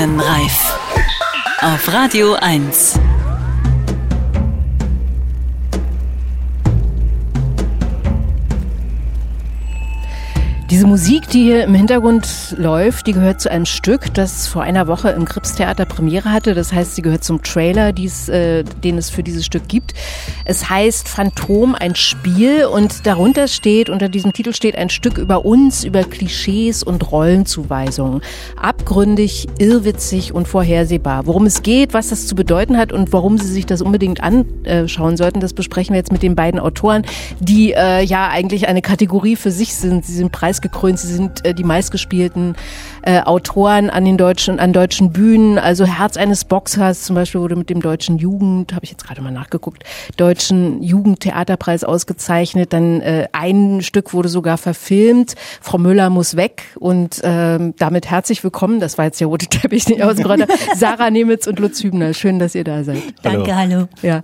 Sternenreif. Auf Radio 1. Diese Musik, die hier im Hintergrund läuft, die gehört zu einem Stück, das vor einer Woche im Kripps-Theater Premiere hatte. Das heißt, sie gehört zum Trailer, den es für dieses Stück gibt. Es heißt Phantom, ein Spiel, und darunter steht, unter diesem Titel steht ein Stück über uns, über Klischees und Rollenzuweisungen. Abgründig, irrwitzig und vorhersehbar. Worum es geht, was das zu bedeuten hat und warum Sie sich das unbedingt anschauen sollten, das besprechen wir jetzt mit den beiden Autoren, die ja eigentlich eine Kategorie für sich sind. Sie sind preisgekrönt, sie sind die meistgespielten Autoren an deutschen Bühnen. Also Herz eines Boxers zum Beispiel wurde mit dem Deutschen habe ich jetzt gerade mal nachgeguckt, Deutschen Jugendtheaterpreis ausgezeichnet. Dann ein Stück wurde sogar verfilmt, Frau Müller muss weg, und damit herzlich willkommen, das war jetzt der rote Teppich, den ich ausgerollt habe, Sarah Nemitz und Lutz Hübner. Schön, dass ihr da seid. Danke, hallo. Ja.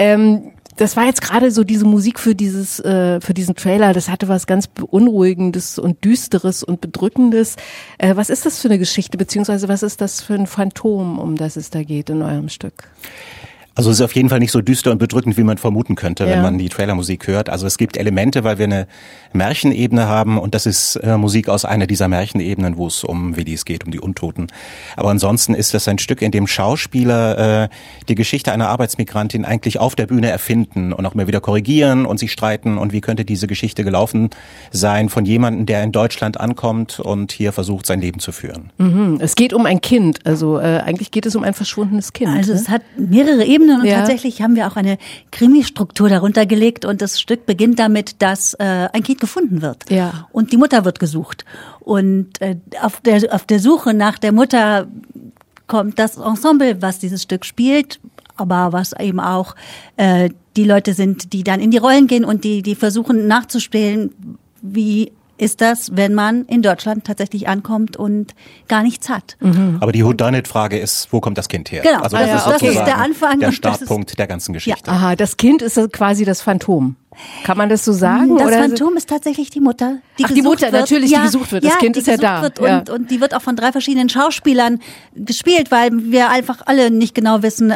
Das war jetzt gerade so diese Musik für diesen Trailer. Das hatte was ganz Beunruhigendes und Düsteres und Bedrückendes. Was ist das für eine Geschichte, beziehungsweise was ist das für ein Phantom, um das es da geht in eurem Stück? Also es ist auf jeden Fall nicht so düster und bedrückend, wie man vermuten könnte, wenn man die Trailermusik hört. Also es gibt Elemente, weil wir eine Märchenebene haben, und das ist Musik aus einer dieser Märchenebenen, wo es um Willis geht, um die Untoten. Aber ansonsten ist das ein Stück, in dem Schauspieler die Geschichte einer Arbeitsmigrantin eigentlich auf der Bühne erfinden und auch immer wieder korrigieren und sich streiten, und wie könnte diese Geschichte gelaufen sein von jemandem, der in Deutschland ankommt und hier versucht, sein Leben zu führen. Mhm. Es geht um ein Kind, also eigentlich geht es um ein verschwundenes Kind. Also es hat mehrere Ebenen. Und tatsächlich haben wir auch eine Krimi-Struktur darunter gelegt, und das Stück beginnt damit, dass ein Kind gefunden wird. Ja. Und die Mutter wird gesucht. Und auf der Suche nach der Mutter kommt das Ensemble, was dieses Stück spielt, aber was eben auch die Leute sind, die dann in die Rollen gehen und die versuchen nachzuspielen, wie ist das, wenn man in Deutschland tatsächlich ankommt und gar nichts hat. Mhm. Aber die Whodunit-Frage ist, wo kommt das Kind her? Genau, also das ist der Anfang. Der Startpunkt der ganzen Geschichte. Ja. Aha, das Kind ist quasi das Phantom. Kann man das so sagen? Das oder? Phantom ist tatsächlich die Mutter, die Mutter, natürlich, die gesucht wird. Das Kind ist ja da. Und die wird auch von 3 verschiedenen Schauspielern gespielt, weil wir einfach alle nicht genau wissen,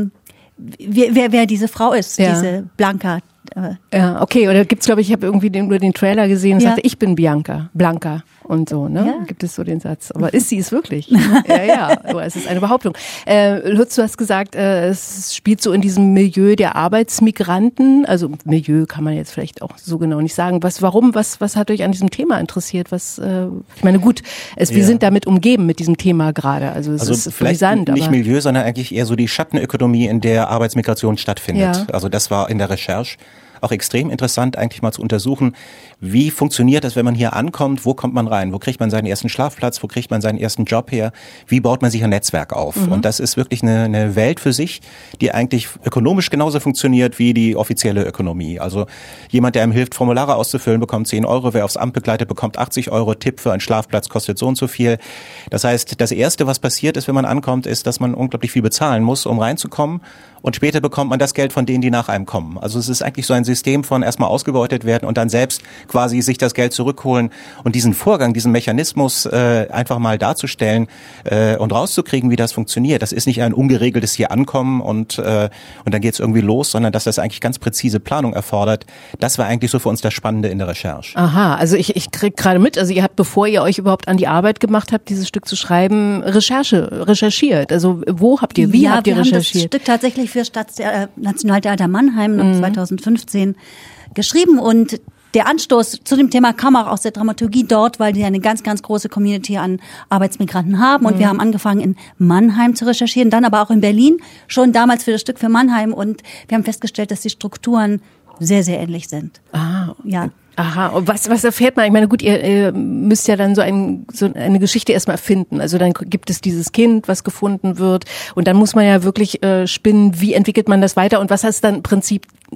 wer diese Frau ist, diese Blanca. Ja, okay, oder gibt's, glaube ich habe irgendwie nur den Trailer gesehen und sagte, ich bin Blanca und so, ne? Ja. Gibt es so den Satz. Aber ist sie es wirklich? Ja, aber es ist eine Behauptung. Lutz, du hast gesagt, es spielt so in diesem Milieu der Arbeitsmigranten, also Milieu kann man jetzt vielleicht auch so genau nicht sagen. Was hat euch an diesem Thema interessiert? Ich meine, gut, wir sind damit umgeben mit diesem Thema gerade, also es ist vielleicht brisant. Nicht Milieu, sondern eigentlich eher so die Schattenökonomie, in der Arbeitsmigration stattfindet. Ja. Also das war in der Recherche auch extrem interessant, eigentlich mal zu untersuchen, wie funktioniert das, wenn man hier ankommt, wo kommt man rein, wo kriegt man seinen ersten Schlafplatz, wo kriegt man seinen ersten Job her, wie baut man sich ein Netzwerk auf. Mhm. Und das ist wirklich eine Welt für sich, die eigentlich ökonomisch genauso funktioniert wie die offizielle Ökonomie. Also jemand, der einem hilft, Formulare auszufüllen, bekommt 10 Euro, wer aufs Amt begleitet, bekommt 80 Euro, Tipp für einen Schlafplatz kostet so und so viel. Das heißt, das Erste, was passiert ist, wenn man ankommt, ist, dass man unglaublich viel bezahlen muss, um reinzukommen, und später bekommt man das Geld von denen, die nach einem kommen. Also es ist eigentlich so ein System von erstmal ausgebeutet werden und dann selbst quasi sich das Geld zurückholen, und diesen Vorgang, diesen Mechanismus einfach mal darzustellen und rauszukriegen, wie das funktioniert. Das ist nicht ein ungeregeltes hier ankommen und dann geht's irgendwie los, sondern dass das eigentlich ganz präzise Planung erfordert. Das war eigentlich so für uns das Spannende in der Recherche. Aha, also ich krieg gerade mit, also ihr habt, bevor ihr euch überhaupt an die Arbeit gemacht habt, dieses Stück zu schreiben, recherchiert. Also wie habt ihr recherchiert? Wir haben das Stück tatsächlich für Nationaltheater Mannheim 2015 geschrieben, und der Anstoß zu dem Thema kam auch aus der Dramaturgie dort, weil die eine ganz, ganz große Community an Arbeitsmigranten haben, und wir haben angefangen in Mannheim zu recherchieren, dann aber auch in Berlin, schon damals für das Stück für Mannheim, und wir haben festgestellt, dass die Strukturen sehr, sehr ähnlich sind. Ah, ja. Aha, und was erfährt man? Ich meine, gut, ihr müsst ja dann so eine Geschichte erstmal finden. Also dann gibt es dieses Kind, was gefunden wird, und dann muss man ja wirklich spinnen, wie entwickelt man das weiter und was heißt dann im Prinzip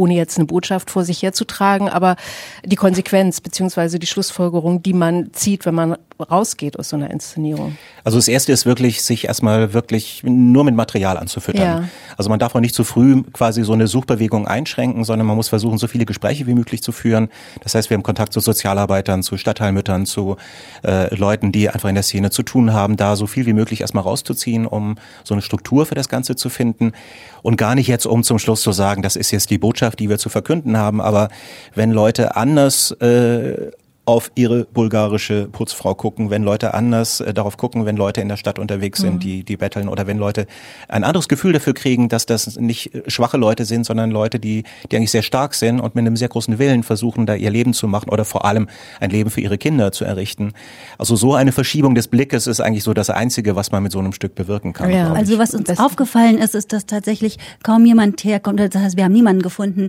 ohne jetzt eine Botschaft vor sich herzutragen, aber die Konsequenz beziehungsweise die Schlussfolgerung, die man zieht, wenn man rausgeht aus so einer Inszenierung. Also das Erste ist wirklich, sich erstmal wirklich nur mit Material anzufüttern. Ja. Also man darf auch nicht zu früh quasi so eine Suchbewegung einschränken, sondern man muss versuchen, so viele Gespräche wie möglich zu führen. Das heißt, wir haben Kontakt zu Sozialarbeitern, zu Stadtteilmüttern, zu Leuten, die einfach in der Szene zu tun haben, da so viel wie möglich erstmal rauszuziehen, um so eine Struktur für das Ganze zu finden. Und gar nicht jetzt, um zum Schluss zu sagen, das ist jetzt die Botschaft, die wir zu verkünden haben, aber wenn Leute anders auf ihre bulgarische Putzfrau gucken, wenn Leute anders darauf gucken, wenn Leute in der Stadt unterwegs sind, die betteln, oder wenn Leute ein anderes Gefühl dafür kriegen, dass das nicht schwache Leute sind, sondern Leute, die eigentlich sehr stark sind und mit einem sehr großen Willen versuchen, da ihr Leben zu machen oder vor allem ein Leben für ihre Kinder zu errichten. Also so eine Verschiebung des Blickes ist eigentlich so das Einzige, was man mit so einem Stück bewirken kann. Ja. Also was uns aufgefallen ist, dass tatsächlich kaum jemand herkommt, das heißt, wir haben niemanden gefunden,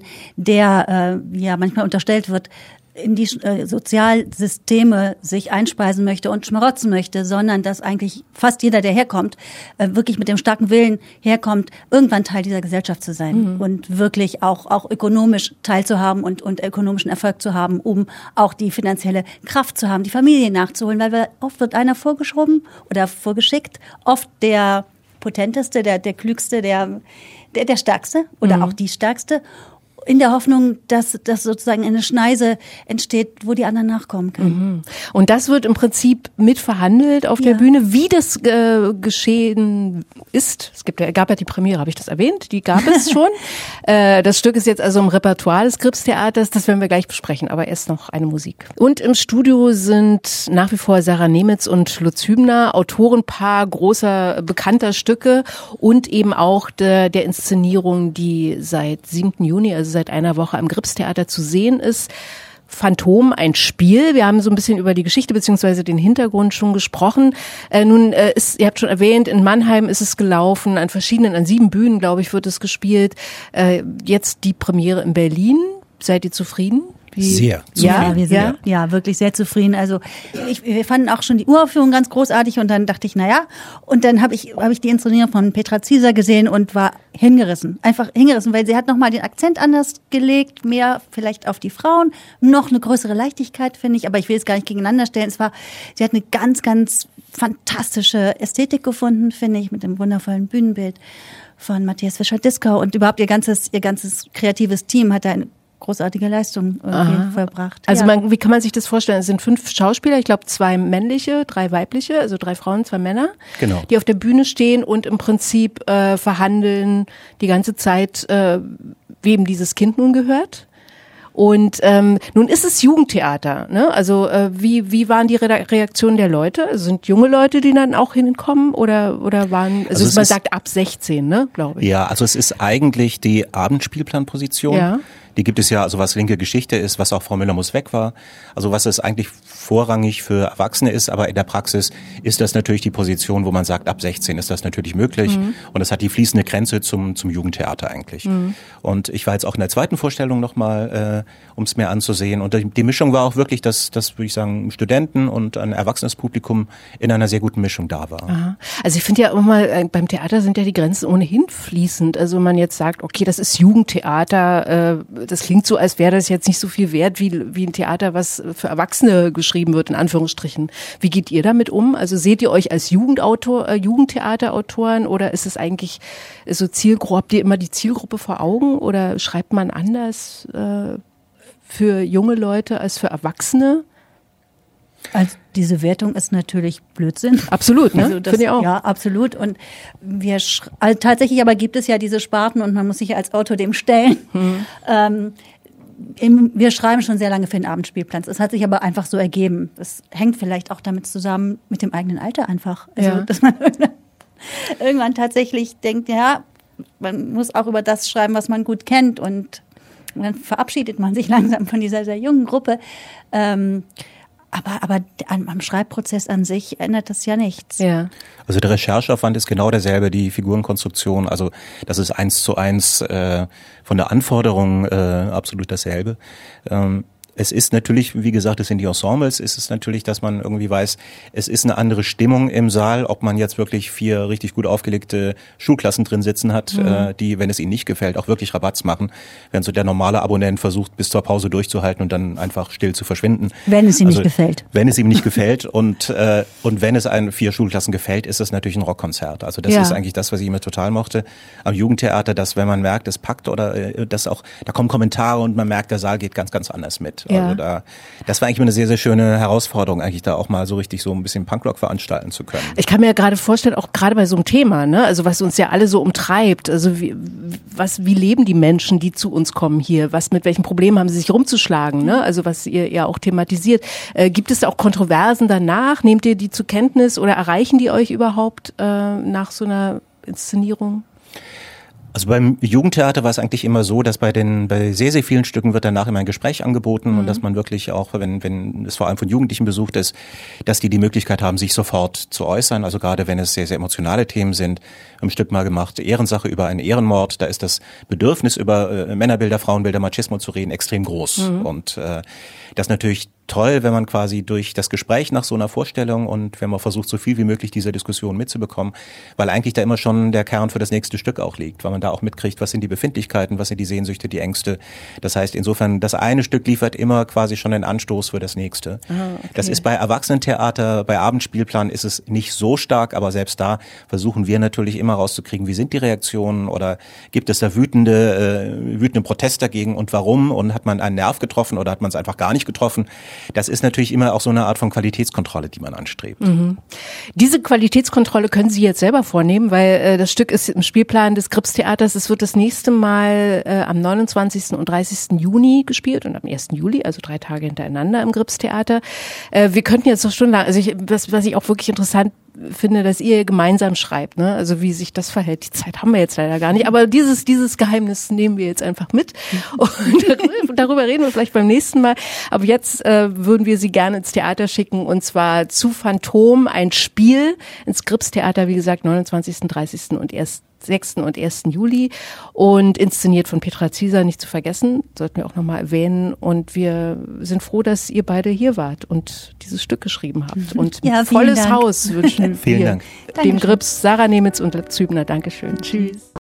der ja manchmal unterstellt wird, in die Sozialsysteme sich einspeisen möchte und schmarotzen möchte, sondern dass eigentlich fast jeder, der herkommt, wirklich mit dem starken Willen herkommt, irgendwann Teil dieser Gesellschaft zu sein und wirklich auch ökonomisch teilzuhaben und ökonomischen Erfolg zu haben, um auch die finanzielle Kraft zu haben, die Familie nachzuholen, weil oft wird einer vorgeschoben oder vorgeschickt, oft der potenteste, der klügste, der stärkste oder auch die stärkste, in der Hoffnung, dass sozusagen eine Schneise entsteht, wo die anderen nachkommen können. Und das wird im Prinzip mitverhandelt auf der Bühne, wie das geschehen ist. Gab ja die Premiere, habe ich das erwähnt? Die gab es schon. Das Stück ist jetzt also im Repertoire des Krips-Theaters, das werden wir gleich besprechen, aber erst noch eine Musik. Und im Studio sind nach wie vor Sarah Nemitz und Lutz Hübner, Autorenpaar großer, bekannter Stücke und eben auch der Inszenierung, die seit 7. Juni, also seit einer Woche am Krips-Theater zu sehen ist. Phantom, ein Spiel. Wir haben so ein bisschen über die Geschichte bzw. den Hintergrund schon gesprochen. Ihr habt schon erwähnt, in Mannheim ist es gelaufen, an 7 Bühnen, glaube ich, wird es gespielt. Jetzt die Premiere in Berlin. Seid ihr zufrieden? Sehr zufrieden. Ja, wirklich sehr zufrieden. Also wir fanden auch schon die Uraufführung ganz großartig und dann dachte ich, und dann habe ich die Inszenierung von Petra Zieser gesehen und war einfach hingerissen, weil sie hat nochmal den Akzent anders gelegt, mehr vielleicht auf die Frauen, noch eine größere Leichtigkeit, finde ich, aber ich will es gar nicht gegeneinander stellen. Sie hat eine ganz, ganz fantastische Ästhetik gefunden, finde ich, mit dem wundervollen Bühnenbild von Matthias Fischer-Dieskau und überhaupt ihr ganzes kreatives Team hat da eine großartige Leistung vollbracht. Also wie kann man sich das vorstellen? Es sind 5 Schauspieler, ich glaube 2 männliche, 3 weibliche, also 3 Frauen, 2 Männer, genau, die auf der Bühne stehen und im Prinzip verhandeln die ganze Zeit, wem dieses Kind nun gehört. Und nun ist es Jugendtheater, ne? Also wie waren die Reaktionen der Leute? Also sind junge Leute, die dann auch hinkommen oder waren, also man sagt ab 16, ne, glaube ich. Ja, also es ist eigentlich die Abendspielplanposition. Ja. Die gibt es ja, also was linke Geschichte ist, was auch Frau Müller muss weg war. Also was es eigentlich vorrangig für Erwachsene ist, aber in der Praxis ist das natürlich die Position, wo man sagt, ab 16 ist das natürlich möglich. Und es hat die fließende Grenze zum Jugendtheater eigentlich. Und ich war jetzt auch in der zweiten Vorstellung nochmal, um es mir anzusehen. Und die Mischung war auch wirklich, dass würde ich sagen, Studenten und ein erwachsenes Publikum in einer sehr guten Mischung da war. Aha. Also ich finde ja immer mal, beim Theater sind ja die Grenzen ohnehin fließend. Also wenn man jetzt sagt, okay, das ist Jugendtheater, das klingt so, als wäre das jetzt nicht so viel wert wie ein Theater, was für Erwachsene geschrieben wird, in Anführungsstrichen. Wie geht ihr damit um? Also seht ihr euch als Jugendtheaterautoren oder ist es eigentlich so Zielgruppe, habt ihr immer die Zielgruppe vor Augen oder schreibt man anders für junge Leute als für Erwachsene? Also diese Wertung ist natürlich Blödsinn. Absolut, ne? Also finde ich auch. Ja, absolut. Und tatsächlich aber gibt es ja diese Sparten und man muss sich ja als Autor dem stellen. Wir schreiben schon sehr lange für den Abendspielplan. Es hat sich aber einfach so ergeben. Das hängt vielleicht auch damit zusammen mit dem eigenen Alter einfach. Also, dass man irgendwann tatsächlich denkt, ja, man muss auch über das schreiben, was man gut kennt und dann verabschiedet man sich langsam von dieser sehr jungen Gruppe. Aber am Schreibprozess an sich ändert das ja nichts. Ja. Also der Rechercheaufwand ist genau derselbe, die Figurenkonstruktion, also das ist 1:1 von der Anforderung absolut dasselbe. Es ist natürlich, wie gesagt, es sind die Ensembles, ist es natürlich, dass man irgendwie weiß, es ist eine andere Stimmung im Saal, ob man jetzt wirklich 4 richtig gut aufgelegte Schulklassen drin sitzen hat, die, wenn es ihnen nicht gefällt, auch wirklich Rabatz machen, während so der normale Abonnent versucht, bis zur Pause durchzuhalten und dann einfach still zu verschwinden. Wenn es ihm nicht gefällt. Wenn es ihm nicht gefällt und wenn es 4 Schulklassen gefällt, ist es natürlich ein Rockkonzert. Also das ist eigentlich das, was ich immer total mochte am Jugendtheater, dass wenn man merkt, es packt oder das auch, da kommen Kommentare und man merkt, der Saal geht ganz, ganz anders mit. Ja. Also das war eigentlich eine sehr, sehr schöne Herausforderung, eigentlich da auch mal so richtig so ein bisschen Punkrock veranstalten zu können. Ich kann mir ja gerade vorstellen, auch gerade bei so einem Thema, ne, also was uns ja alle so umtreibt, also wie leben die Menschen, die zu uns kommen hier, mit welchen Problemen haben sie sich rumzuschlagen, ne, also was ihr ja auch thematisiert. Gibt es auch Kontroversen danach? Nehmt ihr die zur Kenntnis oder erreichen die euch überhaupt nach so einer Inszenierung? Also beim Jugendtheater war es eigentlich immer so, dass bei sehr, sehr vielen Stücken wird danach immer ein Gespräch angeboten und dass man wirklich auch, wenn es vor allem von Jugendlichen besucht ist, dass die Möglichkeit haben, sich sofort zu äußern. Also gerade wenn es sehr, sehr emotionale Themen sind, im Stück mal gemacht, Ehrensache über einen Ehrenmord, da ist das Bedürfnis über Männerbilder, Frauenbilder, Machismo zu reden extrem groß. Und das ist natürlich toll, wenn man quasi durch das Gespräch nach so einer Vorstellung und wenn man versucht, so viel wie möglich dieser Diskussion mitzubekommen, weil eigentlich da immer schon der Kern für das nächste Stück auch liegt, weil man da auch mitkriegt, was sind die Befindlichkeiten, was sind die Sehnsüchte, die Ängste. Das heißt, insofern, das eine Stück liefert immer quasi schon den Anstoß für das nächste. Okay. Das ist bei Erwachsenentheater, bei Abendspielplan ist es nicht so stark, aber selbst da versuchen wir natürlich immer rauszukriegen, wie sind die Reaktionen oder gibt es da wütenden Protest dagegen und warum und hat man einen Nerv getroffen oder hat man es einfach gar nicht getroffen. Das ist natürlich immer auch so eine Art von Qualitätskontrolle, die man anstrebt. Mhm. Diese Qualitätskontrolle können Sie jetzt selber vornehmen, weil das Stück ist im Spielplan des Gripstheaters. Es wird das nächste Mal am 29. und 30. Juni gespielt und am 1. Juli, also 3 Tage hintereinander im Gripstheater. Wir könnten jetzt noch stundenlang, also was ich auch wirklich interessant finde, dass ihr gemeinsam schreibt, ne? Also wie sich das verhält. Die Zeit haben wir jetzt leider gar nicht, aber dieses Geheimnis nehmen wir jetzt einfach mit und darüber reden wir vielleicht beim nächsten Mal. Aber jetzt würden wir Sie gerne ins Theater schicken und zwar zu Phantom, ein Spiel ins Gripstheater, wie gesagt, 29., 30. und 6. und 1. Juli und inszeniert von Petra Zieser, nicht zu vergessen, sollten wir auch nochmal erwähnen. Und wir sind froh, dass ihr beide hier wart und dieses Stück geschrieben habt. Und ein volles Haus wünschen wir dem Grips, Sarah Nemitz und Lutz Hübner. Dankeschön. Tschüss.